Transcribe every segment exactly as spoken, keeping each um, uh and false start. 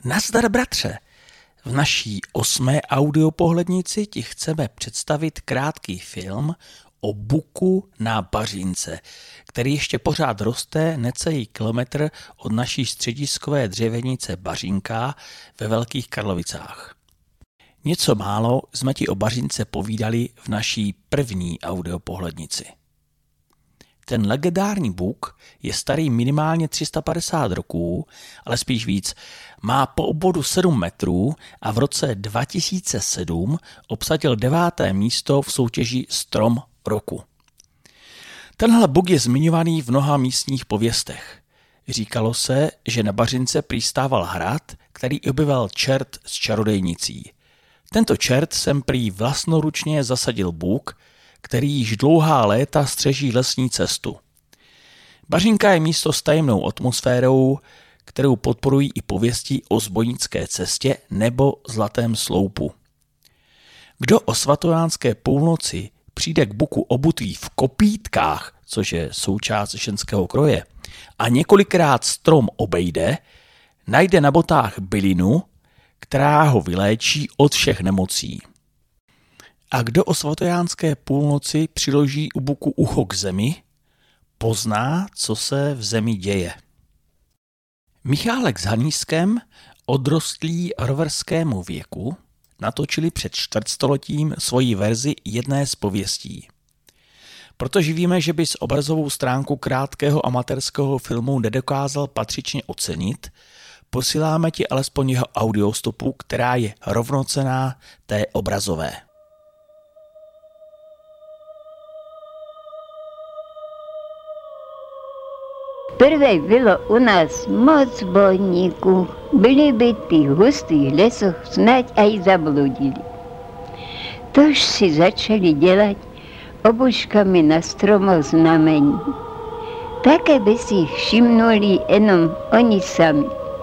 Nazdar, bratře! V naší osmé audiopohlednici ti chceme představit krátký film o buku na Bařínce, který ještě pořád roste necelý kilometr od naší střediskové dřevěnice Bařínka ve Velkých Karlovicách. Něco málo jsme ti o Bařínce povídali v naší první audiopohlednici. Ten legendární buk je starý minimálně tři sta padesát roků, ale spíš víc. Má po obvodu sedm metrů a v roce dva tisíce sedm obsadil deváté místo v soutěži Strom roku. Tenhle buk je zmiňovaný v mnoha místních pověstech. Říkalo se, že na Bařince přistával hrad, který objevil čert s čarodejnicí. Tento čert sem prý vlastnoručně zasadil buk, který již dlouhá léta střeží lesní cestu. Bařinka je místo s tajemnou atmosférou, kterou podporují i pověsti o zbojnické cestě nebo zlatém sloupu. Kdo o svatojánské půlnoci přijde k buku obutý v kopítkách, což je součást ženského kroje, a několikrát strom obejde, najde na botách bylinu, která ho vyléčí od všech nemocí. A kdo o svatojánské půlnoci přiloží u buku ucho k zemi, pozná, co se v zemi děje. Michálek s Hanískem, odrostlí roverskému věku, natočili před čtvrtstoletím svoji verzi jedné z pověstí. Protože víme, že bys obrazovou stránku krátkého amatérského filmu nedokázal patřičně ocenit, posíláme ti alespoň jeho audiostopu, která je rovnocenná té obrazové. Prvé bylo u nás moc bojníků, byli by v těch hustých lesoch snad aj zabludili. Tož si začali dělat obuškami na stromoch znamení. Také by si jich všimnuli jenom oni sami.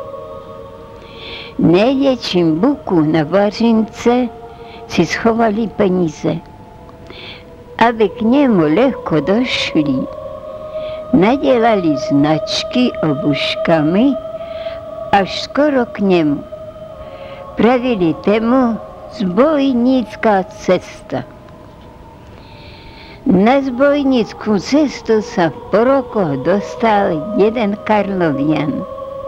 V největším buku na Bařince si schovali peníze, aby k němu lehko došli. Nadělali značky obuškami až skoro k němu. Pravili tému zbojnická cesta. Na zbojnickou cestu se po rokoch dostal jeden Karlovian.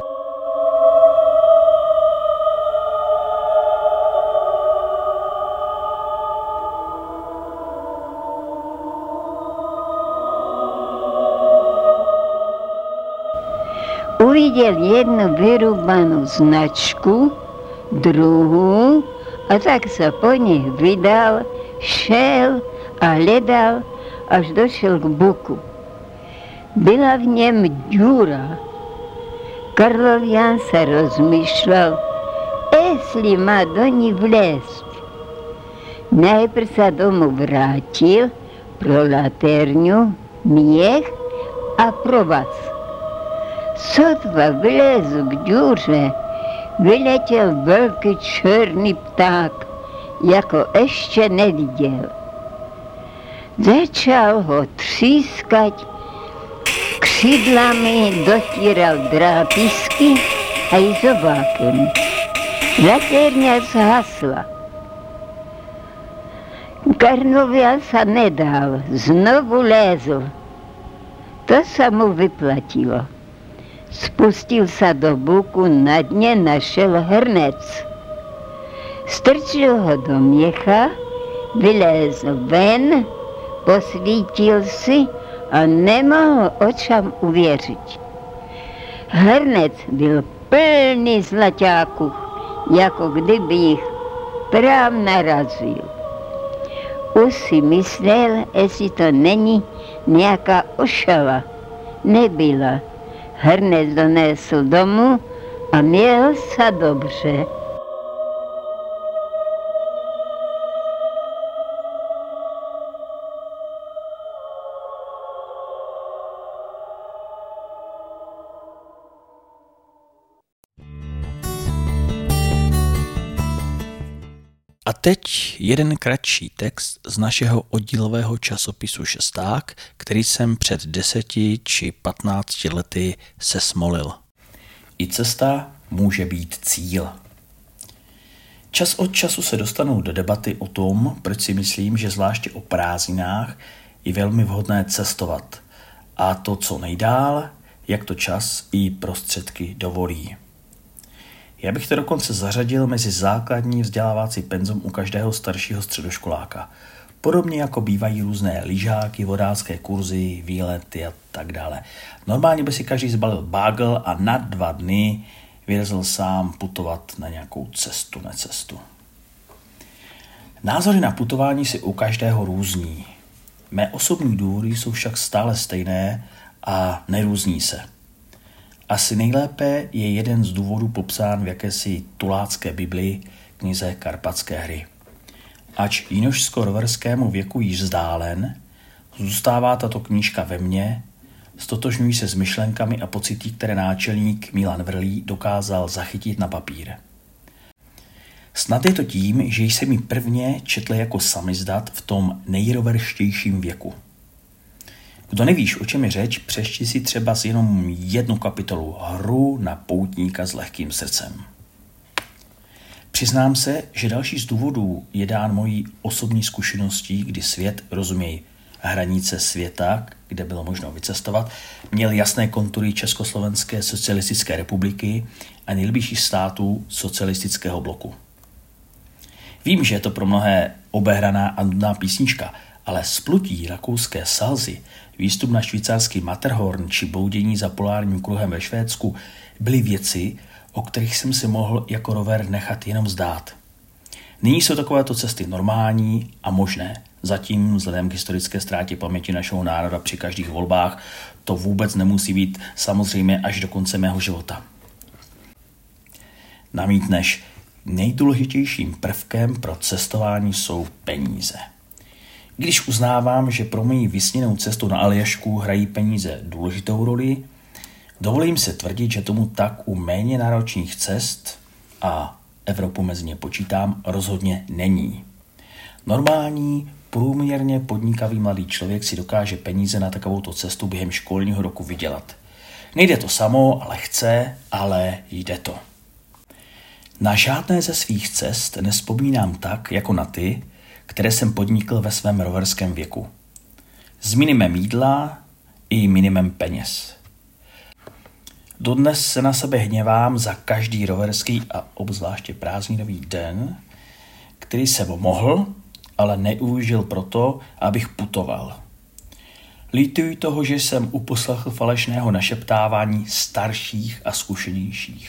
Uviděl jednu vyrubanou značku, druhou, a tak se po nich vydal, šel a hledal, až došel k buku. Byla v něm díra. Karlovian se rozmýšlel, jestli má do ní vlézt. Najprv se domů vrátil pro laterňu, měch a provaz. Sotva vylezl k díře, vyletěl velký černý pták, jako ještě neviděl. Začal ho třískat, křídlami dotíral drápisky a i zobákem. Laterňa zhasla. Karlovian se nedal, znovu lézl. To se mu vyplatilo. Spustil se do buku, na dně našel hrnec. Strčil ho do měcha, vylézl ven, posvítil si a nemohl očám uvěřit. Hrnec byl plný zlaťáků, jako kdyby jich prám narazil. Už si myslel, jestli to není nějaká ošava. Nebyla. Hrnec donesl domů a měl se dobře. A teď jeden kratší text z našeho oddílového časopisu Šesták, který jsem před deseti či patnácti lety sesmolil. I cesta může být cíl. Čas od času se dostanu do debaty o tom, proč si myslím, že zvláště o prázdninách je velmi vhodné cestovat. A to co nejdál, jak to čas i prostředky dovolí. Já bych to dokonce zařadil mezi základní vzdělávací penzum u každého staršího středoškoláka. Podobně jako bývají různé lyžáky, vodácké kurzy, výlety a tak dále. Normálně by si každý zbalil bágl a na dva dny vyrazil sám putovat na nějakou cestu, necestu. Názory na putování si u každého různí. Mé osobní důvody jsou však stále stejné a nerůzní se. Asi nejlépe je jeden z důvodů popsán v jakési tulácké Biblii, knize Karpatské hry. Ač jinožsko-roverskému věku již vzdálen, zůstává tato knížka ve mně, stotožňují se s myšlenkami a pocity, které náčelník Milan Vrlý dokázal zachytit na papír. Snad je to tím, že jsem ji prvně četl jako samizdat v tom nejroverštějším věku. Kdo nevíš, o čem je řeč, přečti si třeba jenom jednu kapitolu Hru na poutníka s lehkým srdcem. Přiznám se, že další z důvodů je dán mojí osobní zkušeností, kdy svět, rozuměj, hranice světa, kde bylo možno vycestovat, měl jasné kontury Československé socialistické republiky a nejbližších států socialistického bloku. Vím, že je to pro mnohé obehraná a nudná písnička, ale splutí rakouské Salzy, výstup na švýcarský Matterhorn či bloudění za polárním kruhem ve Švédsku byly věci, o kterých jsem si mohl jako rover nechat jenom zdát. Nyní jsou takovéto cesty normální a možné. Zatím, vzhledem k historické ztrátě paměti našeho národa při každých volbách, to vůbec nemusí být samozřejmě až do konce mého života. Namítneš, nejdůležitějším prvkem pro cestování jsou peníze. Když uznávám, že pro moji vysněnou cestu na Aljašku hrají peníze důležitou roli, dovolím se tvrdit, že tomu tak u méně náročných cest, a Evropu mezi ně počítám, rozhodně není. Normální, průměrně podnikavý mladý člověk si dokáže peníze na takovouto cestu během školního roku vydělat. Nejde to samo, ale chce, ale jde to. Na žádné ze svých cest nevzpomínám tak, jako na ty, které jsem podnikl ve svém roverském věku. S minimem jídla i minimem peněz. Dodnes se na sebe hněvám za každý roverský a obzvláště prázdninový den, který jsem mohl, ale neužil proto, abych putoval. Lituji toho, že jsem uposlechl falešného našeptávání starších a zkušenějších.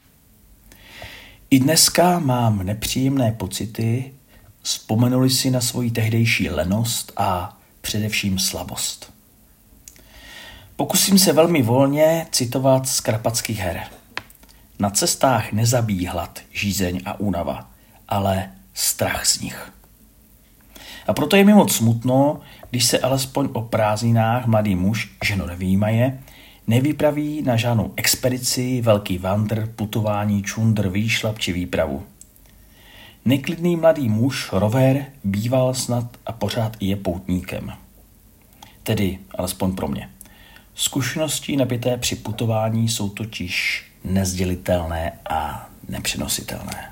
I dneska mám nepříjemné pocity, vzpomenuli si na svoji tehdejší lenost a především slabost. Pokusím se velmi volně citovat z Karpatských her. Na cestách nezabíjí hlad, žízeň a únava, ale strach z nich. A proto je mi moc smutno, když se alespoň o prázdninách mladý muž, ženu nevyjímaje, nevypraví na žádnou expedici, velký vandr, putování, čundr, výšlap či výpravu. Neklidný mladý muž, rover, býval snad a pořád i je poutníkem. Tedy alespoň pro mě. Zkušenosti nabité při putování jsou totiž nezdělitelné a nepřenositelné.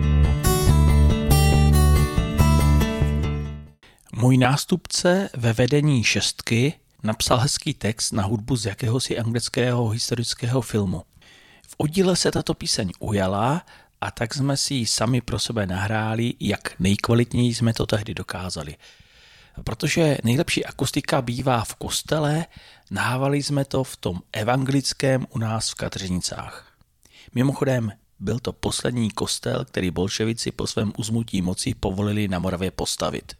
Můj nástupce ve vedení šestky napsal hezký text na hudbu z jakéhosi anglického historického filmu. V oddíle se tato píseň ujala a tak jsme si ji sami pro sebe nahráli, jak nejkvalitněji jsme to tehdy dokázali. Protože nejlepší akustika bývá v kostele, nahrávali jsme to v tom evangelickém u nás v Katřenicách. Mimochodem, byl to poslední kostel, který bolševici po svém uzmutí moci povolili na Moravě postavit.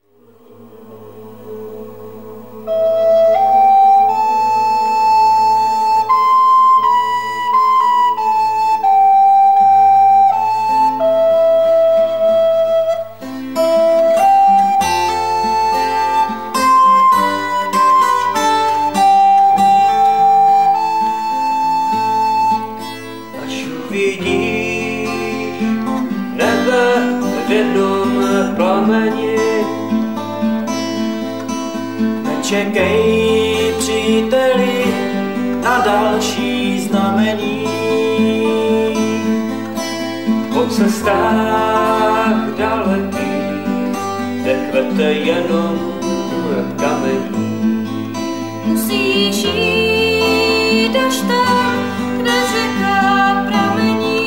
Čekej, příteli, na další znamení. cestách dalekých, kde kvete jenom kamení. Musíš jít až tam, kde řeka pramení.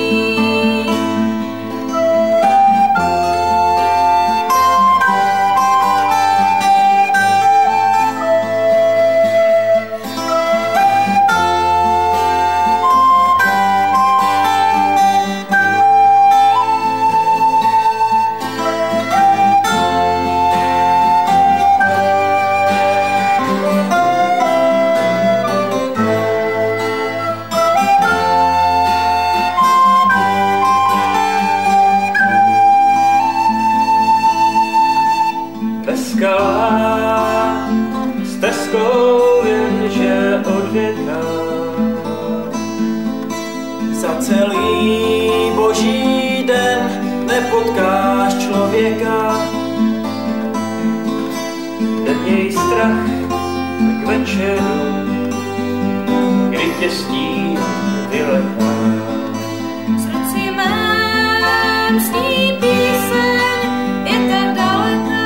Skala stezkou jenže od věka. Za celý boží den nepotkáš člověka. Neměj strach k večeru, kdy tě stín vyleká. V srdci mém sní píseň je tak daleká.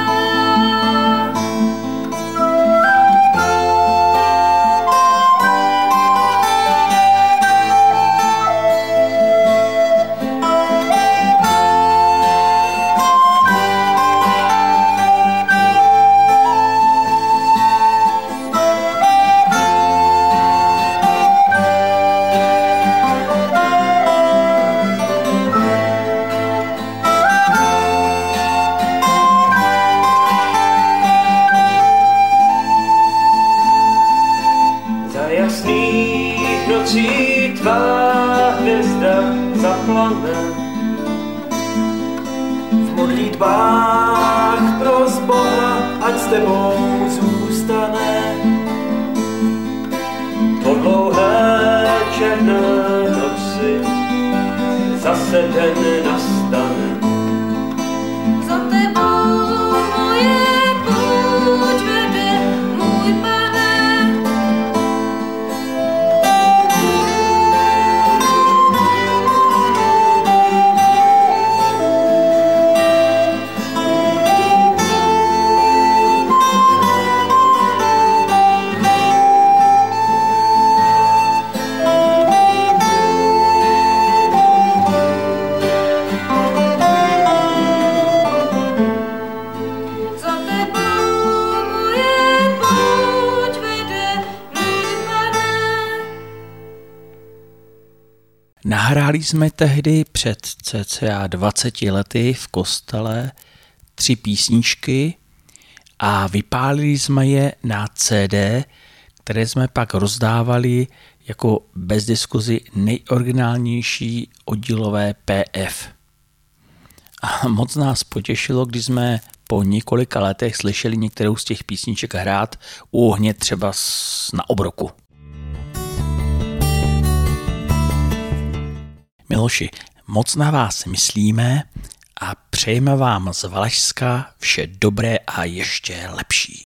Jasných nocí tvá hvězda zaplane. V modlitbách pros Boha, ať s tebou zůstane. Po dlouhé černé noci zase den nastane. Za tebou moje půjč vede, můj Pane. Nahráli jsme tehdy před cca dvaceti lety v kostele tři písničky a vypálili jsme je na C D, které jsme pak rozdávali jako bez diskuzi nejoriginálnější oddílové P F. A moc nás potěšilo, když jsme po několika letech slyšeli některou z těch písniček hrát u ohně třeba na obroku. Miloši, moc na vás myslíme a přejeme vám z Valašska vše dobré a ještě lepší.